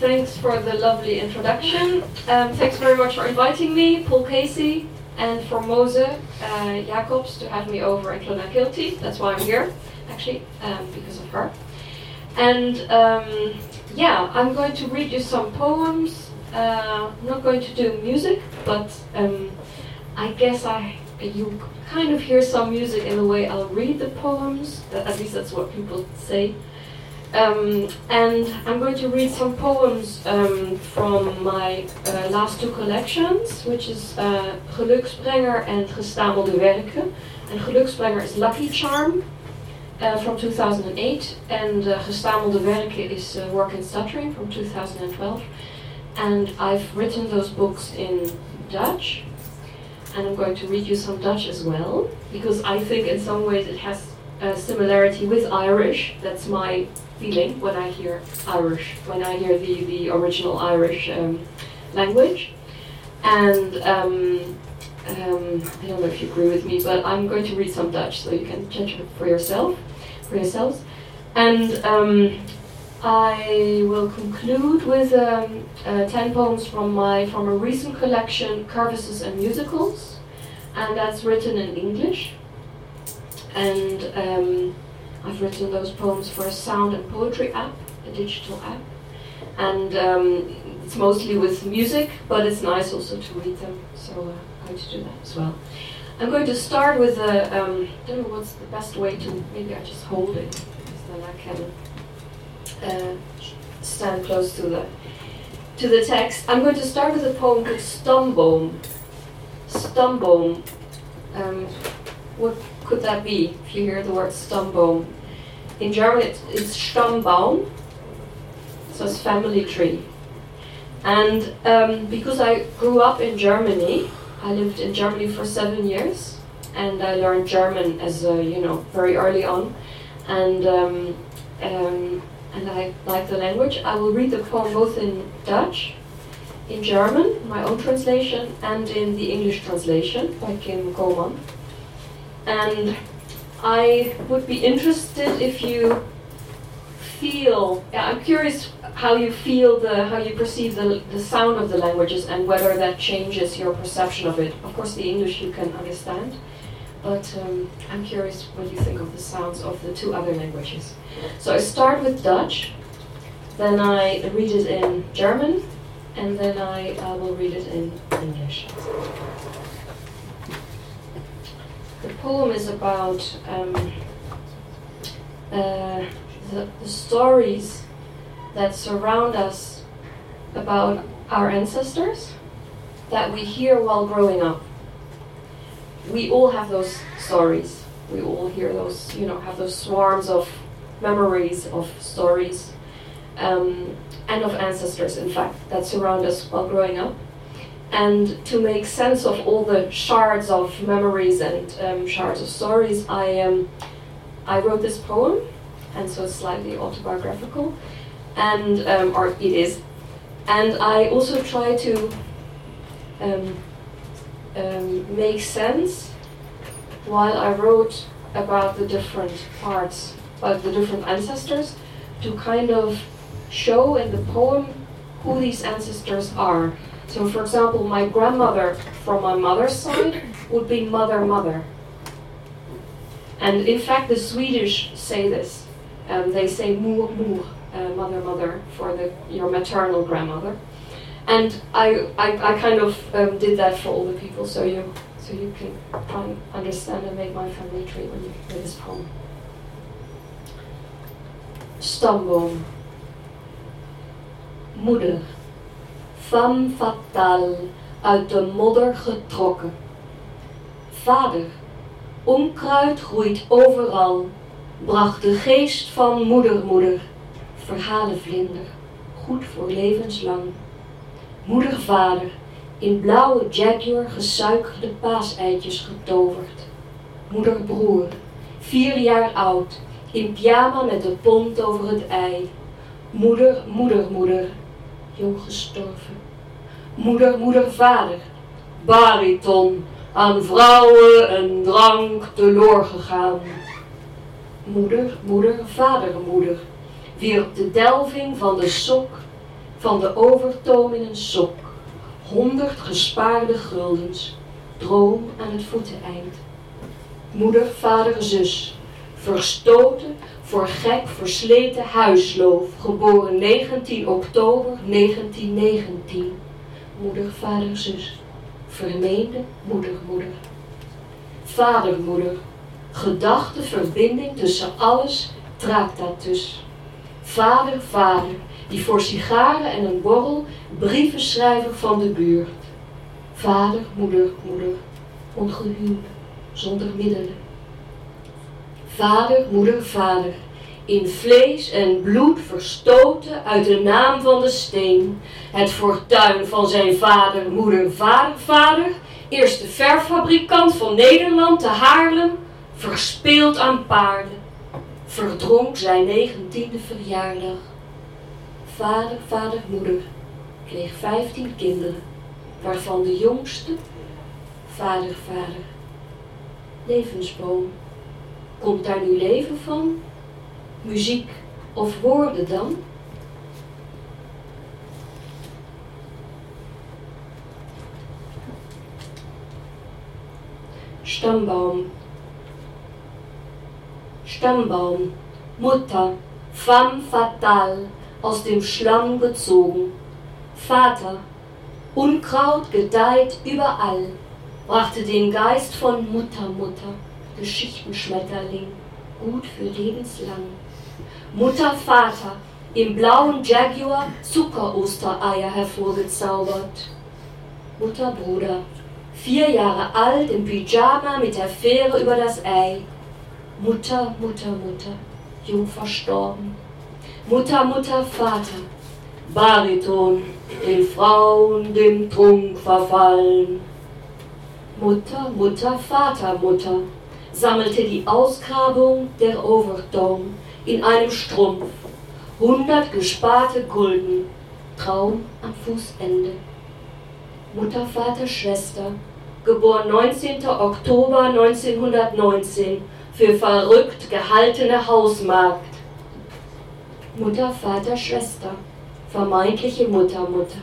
thanks for the lovely introduction. Thanks very much for inviting me, Paul Casey, and for Mose Jacobs to have me over in Clonakilty. That's why I'm here, actually, because of her. And yeah, I'm going to read you some poems. I'm not going to do music, but I guess you kind of hear some music in the way I'll read the poems. At least that's what people say. And I'm going to read some poems from my last two collections, which is Geluksbrenger and Gestamelde Werken. And Geluksbrenger is Lucky Charm from 2008, and Gestamelde Werken is Work in Stuttering from 2012. And I've written those books in Dutch, and I'm going to read you some Dutch as well, because I think in some ways it has a similarity with Irish. That's my feeling when I hear Irish, when I hear the original Irish language. And I don't know if you agree with me, but I'm going to read some Dutch so you can judge it for yourselves. And I will conclude with 10 poems from a recent collection, Curvises and Musicals, and that's written in English. And I've written those poems for a sound and poetry app, a digital app. And it's mostly with music, but it's nice also to read them, so I'm going to do that as well. I'm going to start with I don't know what's the best way to, maybe I just hold it, because then I can stand close to the text. I'm going to start with a poem called Stamboom. Stamboom. What could that be if you hear the word Stamboom? In German it's Stammbaum, so it's family tree. And because I grew up in Germany, I lived in Germany for 7 years, and I learned German as very early on, and I like the language. I will read the poem both in Dutch, in German, my own translation, and in the English translation by Kim Koman. And I would be interested if you feel, I'm curious how you feel, how you perceive the sound of the languages and whether that changes your perception of it. Of course the English you can understand, but I'm curious what you think of the sounds of the two other languages. So I start with Dutch, then I read it in German, and then I will read it in English. The poem is about the stories that surround us about our ancestors that we hear while growing up. We all have those stories. We all hear those, have those swarms of memories of stories and of ancestors, in fact, that surround us while growing up. And to make sense of all the shards of memories and shards of stories, I wrote this poem, and so it's slightly autobiographical, and or it is. And I also try to make sense while I wrote about the different parts, about the different ancestors, to kind of show in the poem who these ancestors are. So, for example, my grandmother from my mother's side would be mother. And in fact, the Swedish say this. They say moer, mother, for your maternal grandmother. And I kind of did that for all the people, so you can try and understand and make my family tree when you hear this poem. Stamboom. Moeder. Femme fatale, uit de modder getrokken. Vader, onkruid groeit overal, bracht de geest van moeder, verhalenvlinder, goed voor levenslang. Moeder-vader, in blauwe Jaguar gesuikerde paaseitjes getoverd. Moeder-broer, 4 jaar oud, in pyjama met de pont over het ei. Moeder, jong gestorven. Moeder-vader, bariton, aan vrouwen en drank teloor gegaan. Moeder, wierp de delving van de sok van de overtoom in een sok, 100 gespaarde guldens, droom aan het voeteneind. Moeder, vader, zus, verstoten, voor gek, versleten huisloof, geboren 19 oktober 1919. Moeder, vader, zus, vermeende moeder, moeder. Vader, moeder, gedachte, verbinding tussen alles, tractatus. Vader, vader, die voor sigaren en een borrel brievenschrijver van de buurt. Vader, moeder, moeder, ongehuwd, zonder middelen. Vader, moeder, vader, in vlees en bloed verstoten uit de naam van de steen. Het fortuin van zijn vader, moeder, vader, vader, eerste verffabrikant van Nederland te Haarlem, verspeeld aan paarden, verdronk zijn 19e verjaardag. Vader, vader, moeder, kreeg 15 kinderen, waarvan de jongste, vader, vader, levensboom. Komt daar nu leven van? Muziek of woorden dan? Stammbaum. Stammbaum, Mutter, femme fatale, aus dem Schlamm gezogen. Vater, Unkraut gedeiht überall, brachte den Geist von Mutter, Mutter, Geschichtenschmetterling, gut für lebenslang. Mutter, Vater, im blauen Jaguar Zuckerostereier hervorgezaubert. Mutter, Bruder, 4 Jahre alt, im Pyjama mit der Fähre über das Ei. Mutter, Mutter, Mutter, jung verstorben. Mutter, Mutter, Vater, Bariton, den Frauen dem Trunk verfallen. Mutter, Mutter, Vater, Mutter, sammelte die Ausgrabung der Overtoom in einem Strumpf. 100 gesparte Gulden, Traum am Fußende. Mutter, Vater, Schwester, geboren 19. Oktober 1919, für verrückt gehaltene Hausmagd. Mutter, Vater, Schwester, vermeintliche Mutter, Mutter.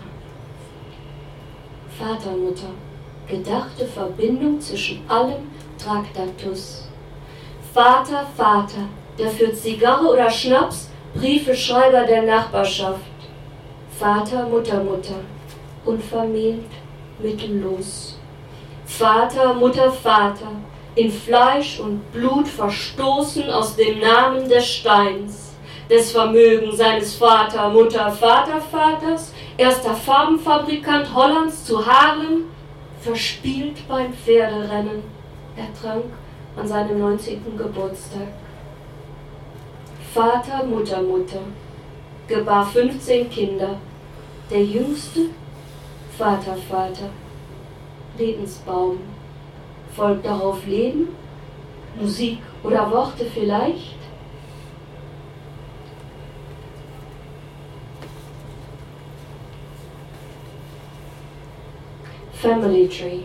Vater, Mutter, gedachte Verbindung zwischen allem, Tractatus. Vater, Vater, der für Zigarre oder Schnaps Briefeschreiber der Nachbarschaft. Vater, Mutter, Mutter, unvermählt, mittellos. Vater, Mutter, Vater, in Fleisch und Blut verstoßen aus dem Namen des Steins, des Vermögens seines Vater, Mutter, Vater, Vaters, erster Farbenfabrikant Hollands zu Haarlem, verspielt beim Pferderennen, ertrank an seinem 19. Geburtstag. Vater, Mutter, Mutter, gebar 15 Kinder, der jüngste, Vater, Vater, Lebensbaum, folgt darauf Leben, Musik oder Worte vielleicht? Family tree.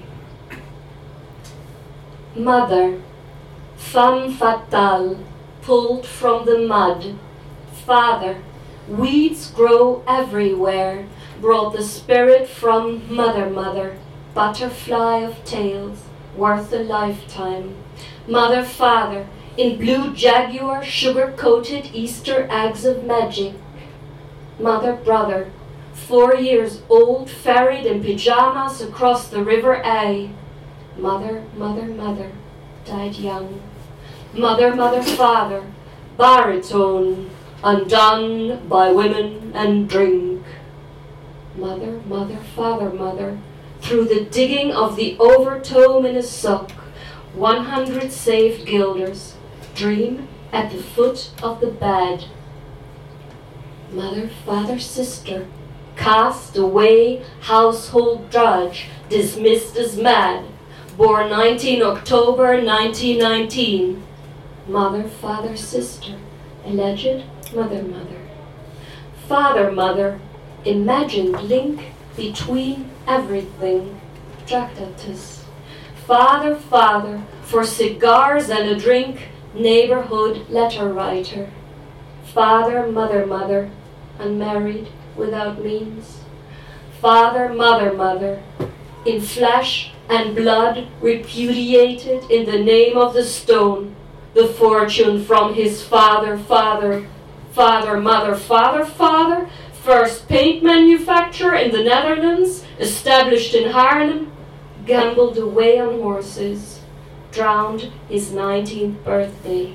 Mother, femme fatale, pulled from the mud. Father, weeds grow everywhere, brought the spirit from mother, mother, butterfly of tales, worth a lifetime. Mother, father, in blue Jaguar, sugar-coated Easter eggs of magic. Mother, brother, 4 years old, ferried in pyjamas across the River A. Mother, mother, mother, died young. Mother, mother, father, baritone, undone by women and drink. Mother, mother, father, mother, through the digging of the overtome in a sock, 100 saved guilders, dream at the foot of the bed. Mother, father, sister, cast away household drudge, dismissed as mad, born 19 October 1919. Mother, father, sister, alleged mother, mother. Father, mother, imagined link between everything, Tractatus. Father, father, for cigars and a drink, neighborhood letter writer. Father, mother, mother, unmarried, without means. Father, mother, mother, in flesh and blood repudiated in the name of the stone, the fortune from his father, father, father, mother, father, father, first paint manufacturer in the Netherlands, established in Haarlem, gambled away on horses, drowned his 19th birthday.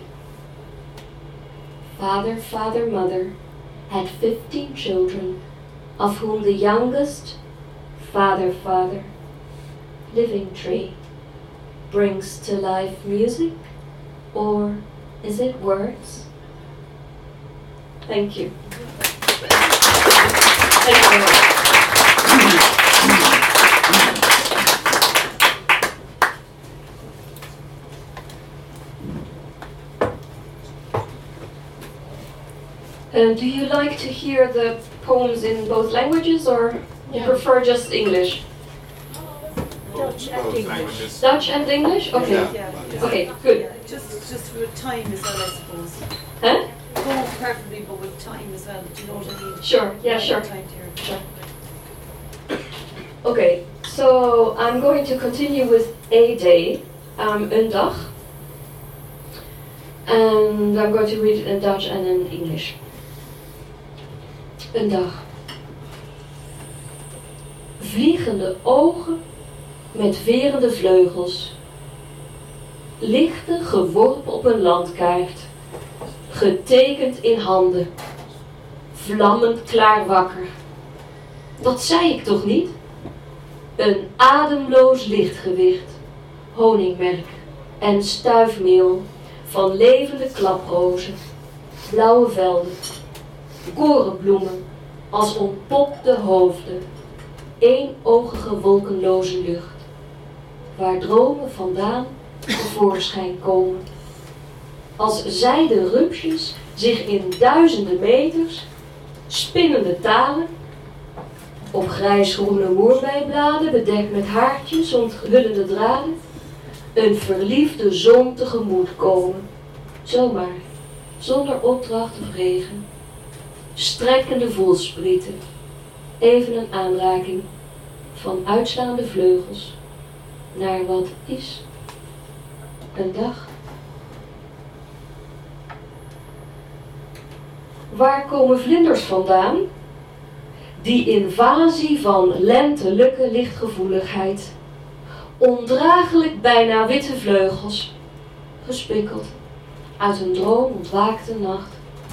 Father, father, mother, had 15 children, of whom the youngest, father, father, living tree, brings to life music, or is it words? Thank you. Thank you very much. Do you like to hear the poems in both languages, or you prefer just English? Dutch and English. Dutch and English? Okay. Yeah. Okay, good. Yeah. Just with time as well, I suppose. Huh? Both preferably, but with time as well. Do you know what I mean? Sure, yeah, sure. Time to hear. Sure. Okay, so I'm going to continue with a day, een dag. And I'm going to read it in Dutch and in English. Een dag. Vliegende ogen met verende vleugels. Lichten geworpen op een landkaart. Getekend in handen. Vlammend klaar wakker. Dat zei ik toch niet? Een ademloos lichtgewicht. Honingmerk en stuifmeel van levende klaprozen. Blauwe velden. Korenbloemen als ontpopte hoofden. Eenoogige wolkenloze lucht. Waar dromen vandaan tevoorschijn komen. Als zijden rupsjes zich in duizenden meters, spinnende talen, op grijsgroene moerbijbladen bedekt met haartjes onthullende draden, een verliefde zon tegemoet komen. Zomaar, zonder opdracht of regen. Strekkende voelsprieten, even een aanraking van uitslaande vleugels naar wat is. Een dag. Waar komen vlinders vandaan? Die invasie van lentelijke lichtgevoeligheid. Ondraaglijk bijna witte vleugels, gespikkeld uit een droom ontwaakte nacht.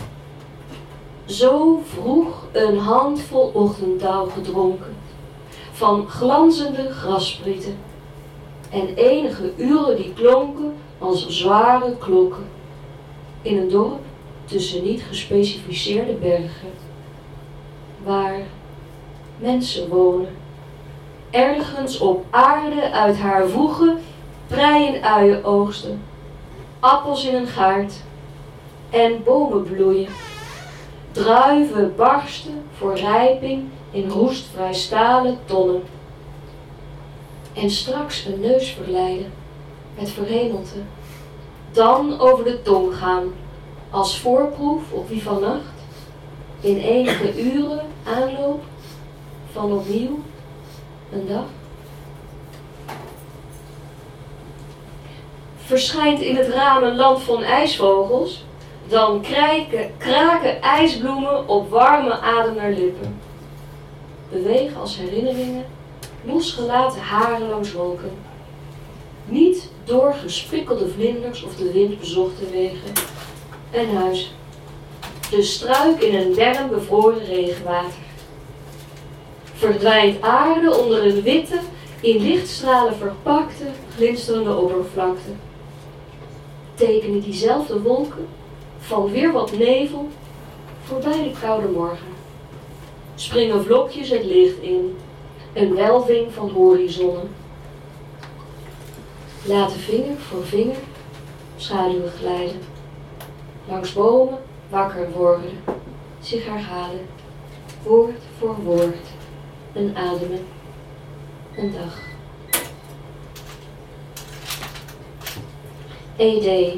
Zo vroeg een handvol ochtenddauw gedronken, van glanzende grassprieten. En enige uren die klonken als zware klokken. In een dorp tussen niet gespecificeerde bergen. Waar mensen wonen. Ergens op aarde uit haar voegen preien uien oogsten. Appels in een gaard. En bomen bloeien. Druiven barsten voor rijping in roestvrij stalen tonnen. En straks een neus verleiden, het verhemelte. Dan over de tong gaan, als voorproef op wie vannacht, in enige uren aanloop van opnieuw een dag. Verschijnt in het raam een land van ijsvogels, dan kraken ijsbloemen op warme ademnerlippen. Bewegen als herinneringen, losgelaten haren langs wolken. Niet door gespikkelde vlinders of de wind bezochte wegen. Een huis. De struik in een warm bevroren regenwater. Verdwijnt aarde onder een witte, in lichtstralen verpakte, glinsterende oppervlakte. Tekenen diezelfde wolken, van weer wat nevel, voorbij de koude morgen. Springen vlokjes het licht in, een welving van horizonnen. Laten vinger voor vinger schaduwen glijden. Langs bomen wakker worden, zich herhalen, woord voor woord, een ademen, een dag. A-day.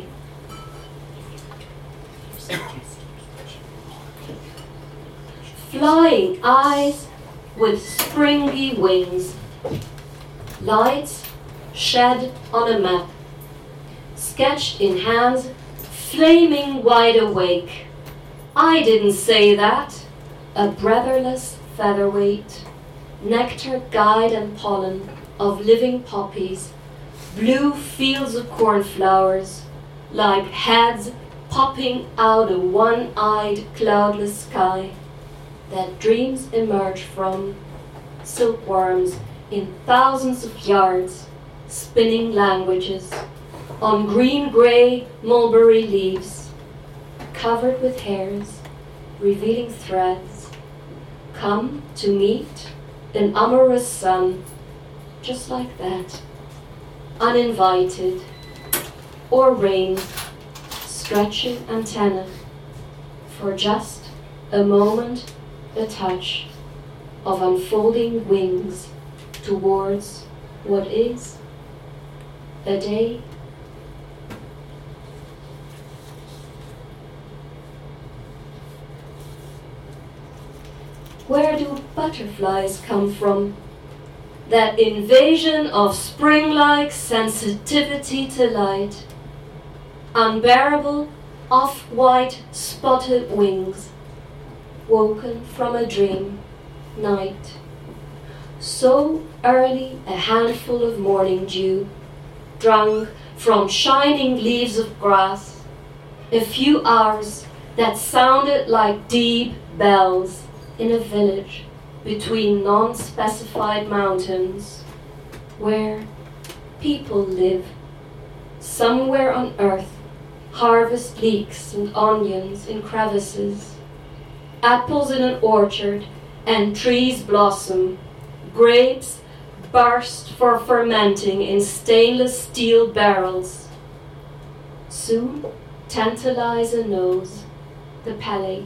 flying eyes with springy wings, lights shed on a map, sketched in hands flaming wide awake. I didn't say that. A breatherless featherweight, nectar, guide and pollen of living poppies, blue fields of cornflowers, like heads popping out a one-eyed cloudless sky that dreams emerge from, silkworms in thousands of yards, spinning languages, on green-grey mulberry leaves, covered with hairs, revealing threads, come to meet an amorous sun, just like that, uninvited, or rain, stretching antenna, for just a moment, a touch of unfolding wings towards what is a day. Where do butterflies come from? That invasion of spring-like sensitivity to light, unbearable off-white spotted wings, woken from a dream night. So early a handful of morning dew, drunk from shining leaves of grass, a few hours that sounded like deep bells in a village between non-specified mountains, where people live. Somewhere on earth, harvest leeks and onions in crevices, apples in an orchard and trees blossom, grapes burst for fermenting in stainless steel barrels. Soon tantalize a nose, the palate.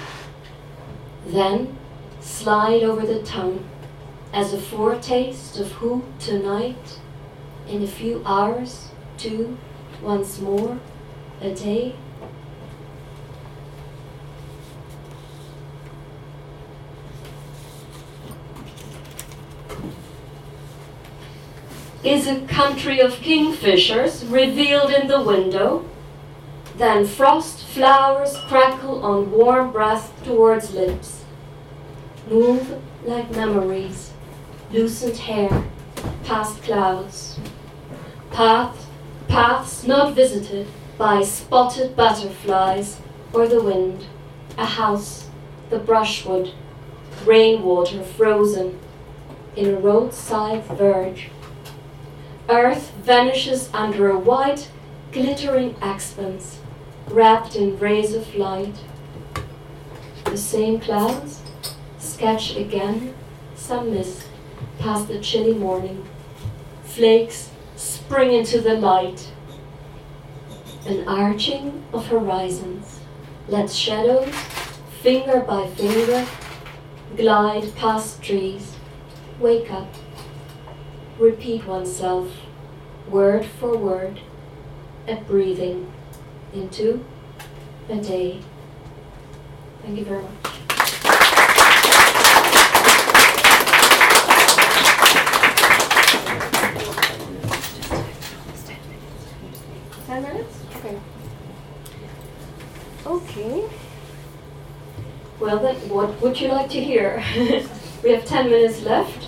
Then slide over the tongue as a foretaste of who tonight, in a few hours, too, once more, a day. Is a country of kingfishers revealed in the window? Then frost flowers crackle on warm breath towards lips, move like memories, loosened hair, past clouds, paths not visited by spotted butterflies or the wind, a house, the brushwood, rainwater frozen in a roadside verge. Earth vanishes under a white, glittering expanse, wrapped in rays of light. The same clouds sketch again some mist past the chilly morning. Flakes spring into the light. An arching of horizons lets shadows, finger by finger, glide past trees. Wake up. Repeat oneself, word for word, a breathing into a day. Thank you very much. Okay. Okay. Well then, what would you like to hear? We have 10 minutes left.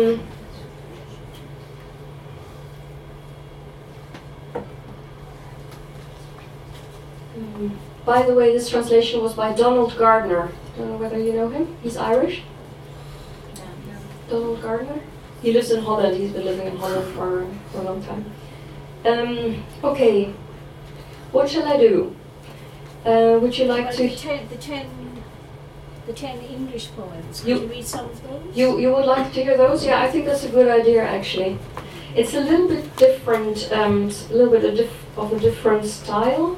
By the way, this translation was by Donald Gardner. Don't know whether you know him. He's Irish. Donald Gardner. He lives in Holland. He's been living in Holland for a long time. Okay. What shall I do? Would you like to? The 10 English poems. Can you read some of those? You would like to hear those? Yeah, I think that's a good idea actually. It's a little bit different. A little bit of a different style.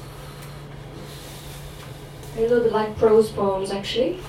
A little bit like prose poems, actually.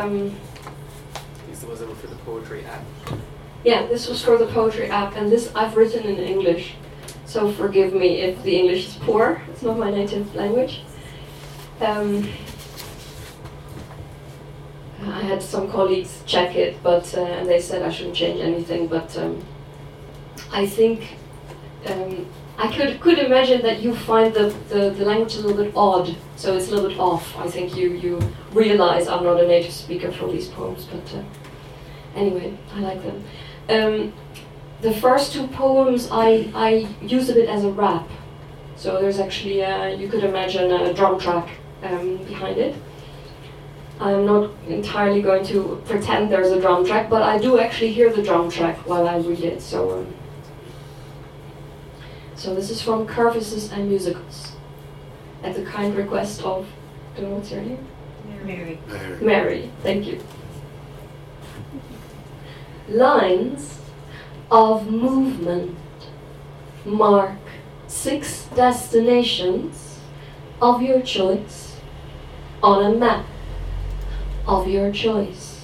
This was for the poetry app. Yeah, this was for the poetry app, and this I've written in English. So forgive me if the English is poor. It's not my native language. I had some colleagues check it, but and they said I shouldn't change anything. But I think I could imagine that you find the language a little bit odd, so it's a little bit off. I think you realize I'm not a native speaker for these poems, but anyway, I like them. The first two poems I use a bit as a rap, so there's actually you could imagine a drum track behind it. I'm not entirely going to pretend there's a drum track, but I do actually hear the drum track while I read it. So this is from Curvises and Musicals, at the kind request of, I don't know what's your name? Mary. Mary, thank you. Lines of movement mark 6 destinations of your choice on a map of your choice.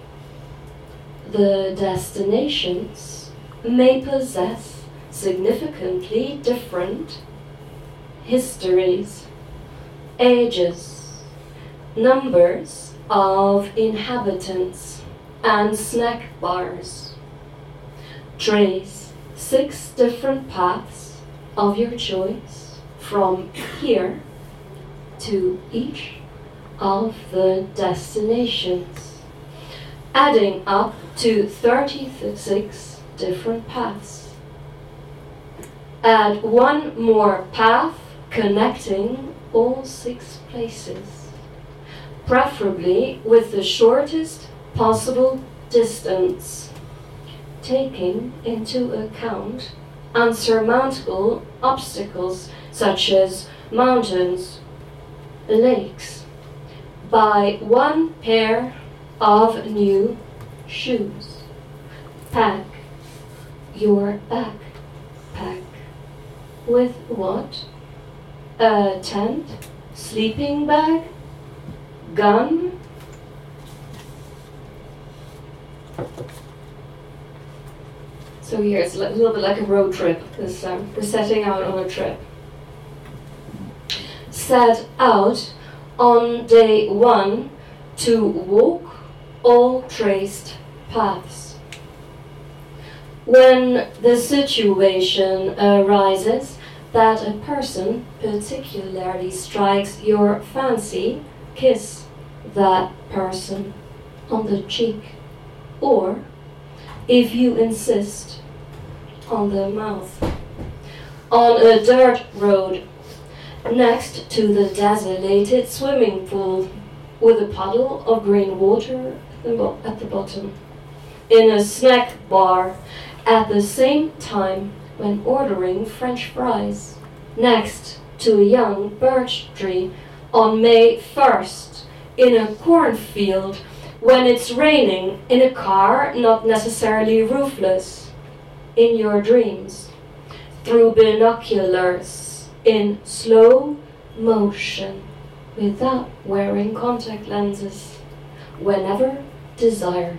The destinations may possess significantly different histories, ages, numbers of inhabitants, and snack bars. Trace 6 different paths of your choice from here to each of the destinations, adding up to 36 different paths. Add 1 more path connecting all 6 places, preferably with the shortest possible distance, taking into account unsurmountable obstacles such as mountains, lakes, by 1 pair of new shoes. Pack your backpack with what? A tent, sleeping bag, gun. So here it's a little bit like a road trip. We're setting out on a trip. Set out on day 1 to walk all traced paths. When the situation arises that a person particularly strikes your fancy, kiss that person on the cheek, or, if you insist, on the mouth. On a dirt road, next to the desolated swimming pool, with a puddle of green water at the bottom. In a snack bar, at the same time when ordering French fries, next to a young birch tree on May 1st, in a cornfield when it's raining, in a car not necessarily roofless, in your dreams, through binoculars, in slow motion, without wearing contact lenses, whenever desired.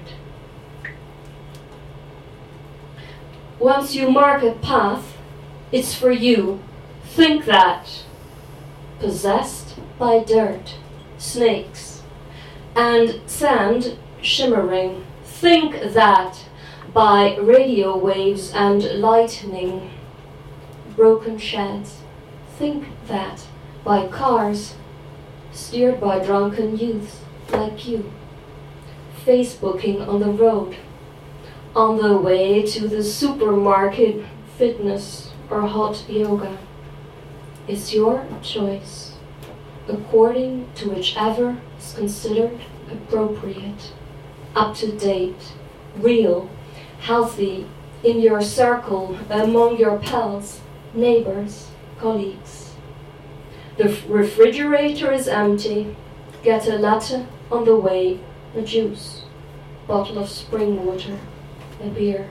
Once you mark a path, it's for you. Think that. Possessed by dirt, snakes, and sand shimmering. Think that by radio waves and lightning, broken sheds. Think that by cars steered by drunken youths like you, Facebooking on the road, on the way to the supermarket, fitness or hot yoga. It's your choice, according to whichever is considered appropriate, up to date, real, healthy, in your circle, among your pals, neighbors, colleagues. The refrigerator is empty. Get a latte on the way, a juice, bottle of spring water, a beer.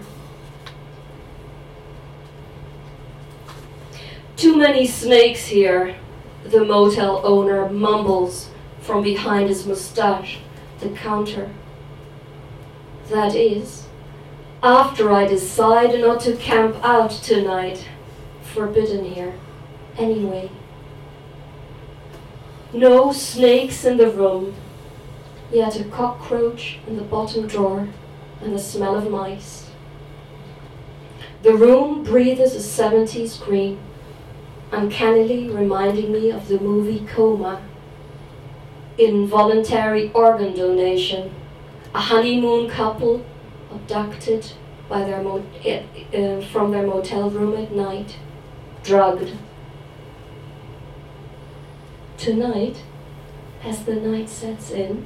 Too many snakes here, the motel owner mumbles from behind his mustache, the counter. That is, after I decide not to camp out tonight. Forbidden here, anyway. No snakes in the room. yet a cockroach in the bottom drawer and the smell of mice. The room breathes a 70s green, uncannily reminding me of the movie Coma. Involuntary organ donation, a honeymoon couple abducted by from their motel room at night, drugged. Tonight, as the night sets in,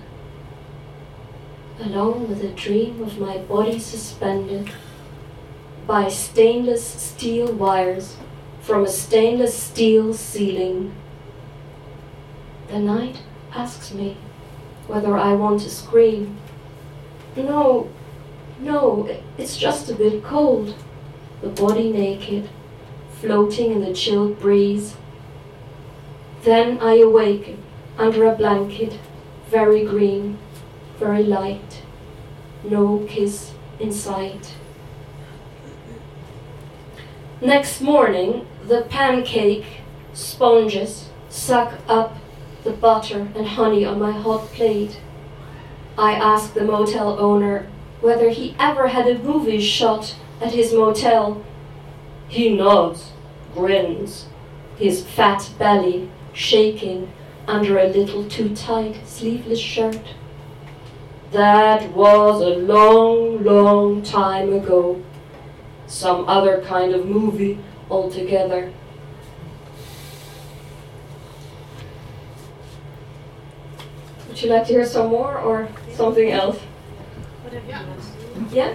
along with a dream of my body suspended by stainless steel wires from a stainless steel ceiling, the night asks me whether I want to scream. No, it's just a bit cold. The body naked, floating in the chilled breeze. Then I awaken under a blanket, very green, very light, no kiss in sight. Next morning, the pancake sponges suck up the butter and honey on my hot plate. I ask the motel owner whether he ever had a movie shot at his motel. He nods, grins, his fat belly shaking under a little too tight sleeveless shirt. That was a long, long time ago. Some other kind of movie altogether. Would you like to hear some more or something else? Whatever you want. Yeah?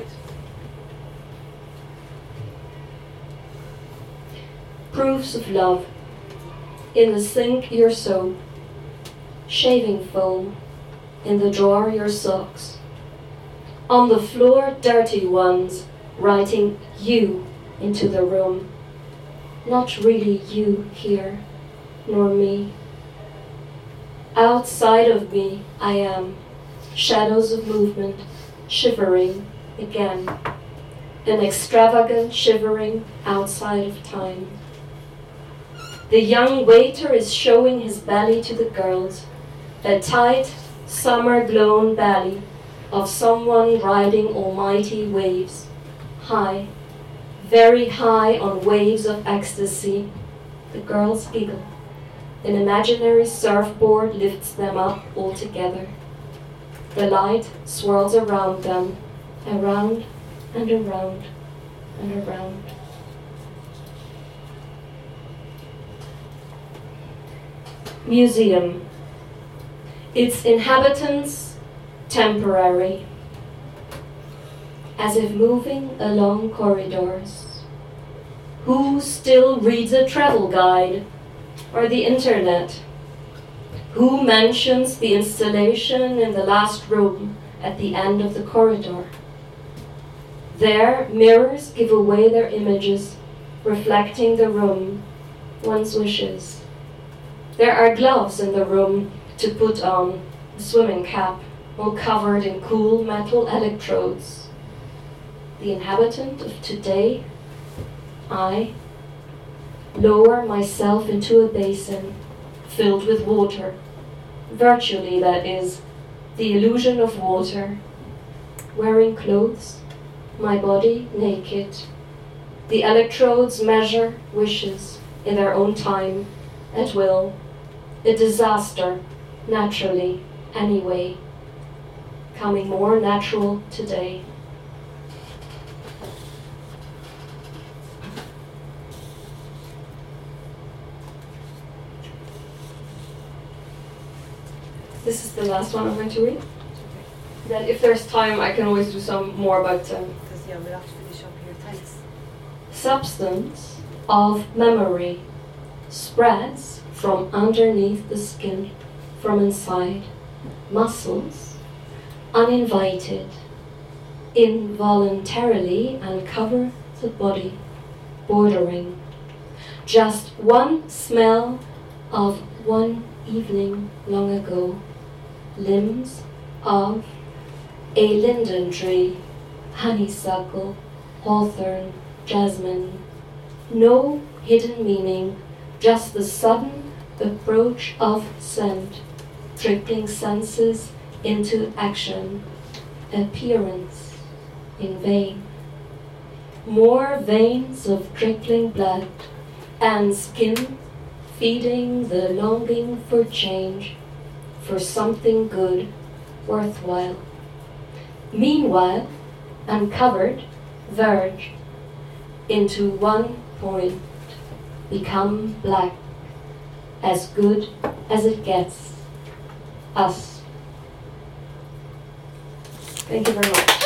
Proofs of love. In the sink, your soap. Shaving foam. In the drawer, your socks. On the floor, dirty ones, writing you into the room. Not really you here, nor me. Outside of me, I am. Shadows of movement, shivering again. An extravagant shivering outside of time. The young waiter is showing his belly to the girls. A tight, summer-blown belly of someone riding almighty waves. High, very high on waves of ecstasy. The girls giggle. An imaginary surfboard lifts them up all together. The light swirls around them, around and around and around. Museum. Its inhabitants temporary, as if moving along corridors. Who still reads a travel guide or the internet? Who mentions the installation in the last room at the end of the corridor? There, mirrors give away their images, reflecting the room, one's wishes. There are gloves in the room to put on, a swimming cap, all covered in cool metal electrodes. The inhabitant of today, I lower myself into a basin filled with water, virtually, that is, the illusion of water, wearing clothes, my body naked. The electrodes measure wishes in their own time, at will, a disaster, naturally, anyway, coming more natural today. This is the last one I'm going to read. Then if there's time, I can always do some more, but... Because, yeah, we'll have to finish up here. Thanks. Substance of memory spreads from underneath the skin, from inside. Muscles, uninvited, involuntarily uncover the body, bordering. Just one smell of one evening long ago. Limbs of a linden tree, honeysuckle, hawthorn, jasmine. No hidden meaning, just the sudden approach of scent, trickling senses into action, appearance in vain. More veins of trickling blood and skin feeding the longing for change, for something good, worthwhile. Meanwhile, uncovered, verge into one point, become black, as good as it gets, us. Thank you very much.